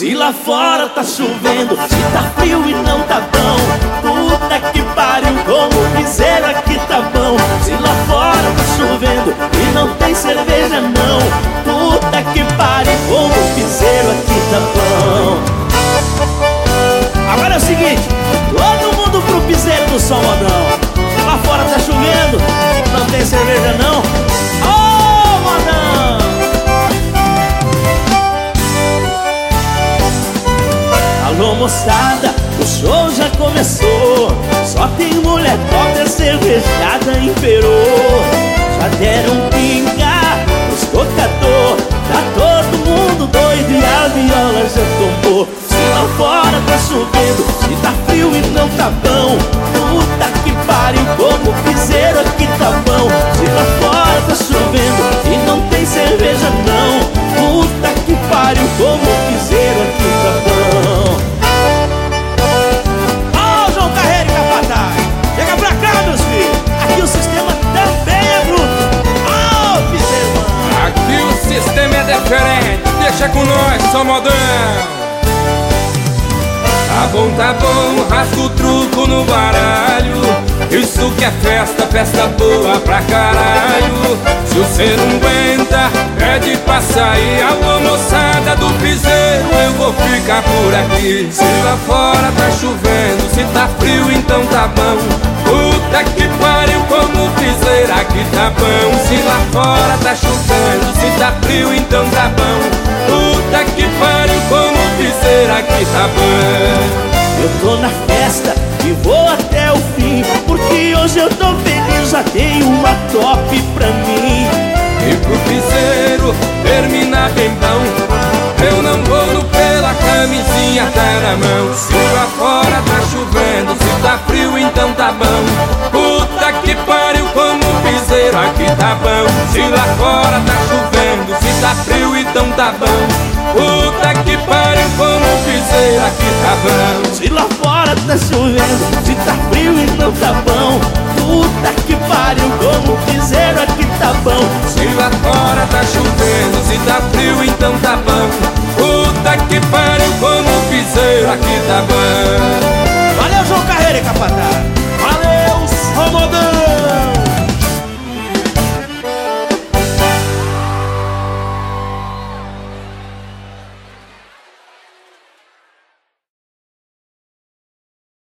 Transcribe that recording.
Se lá fora tá chovendo, se tá frio e não tá bom, puta que pariu, como piseiro aqui tá bom. Se lá fora tá chovendo e não tem cerveja não, puta que pariu, como piseiro aqui tá bom. Agora é o seguinte, todo mundo pro piseiro do São Modão. Lá fora tá chovendo, não tem cerveja não. Ô, Modão! Alô moçada, o show já começou. Só tem mulher top, a cervejada imperou. Já deram pinga pros tocador. Tá todo mundo doido e a viola já tombou. Se lá fora tá chovendo, se tá frio e não tá bom, puta que pariu, como piseiro aqui tá bom. Se lá fora tá chovendo e não tem cerveja não, puta que pariu, como piseiro aqui tá bom. Ó, João Carreiro e Capataz, chega pra cá, meus filhos, aqui o sistema também é bruto. Ó, piseiro, mano. Aqui o sistema é diferente, deixa com nós, São Modão. Tá bom, rasga o truco no baralho. Isso que é festa, festa boa pra caralho. Se você não aguenta, pede pra sair. Alô moçada do piseiro, eu vou ficar por aqui. Se lá fora tá chovendo, se tá frio então tá bom. Puta que pariu, como piseiro aqui tá bom. Se lá fora tá chovendo, se tá frio então tá bom. Puta que pariu, como piseiro aqui tá bom. Eu tô na festa e vou até o fim, porque hoje eu tô feliz, já tenho uma top pra mim. E pro piseiro terminar bem bom, eu não vou no pela camisinha tá na mão. Se lá fora tá chovendo, se tá frio então tá bom. Puta que pariu, como piseiro aqui tá bom. Se lá fora tá chovendo, se tá frio então tá bom. Puta que pariu, como piseiro aqui tá bom. Se lá fora tá chovendo, se tá frio e não tá bom, puta que pariu,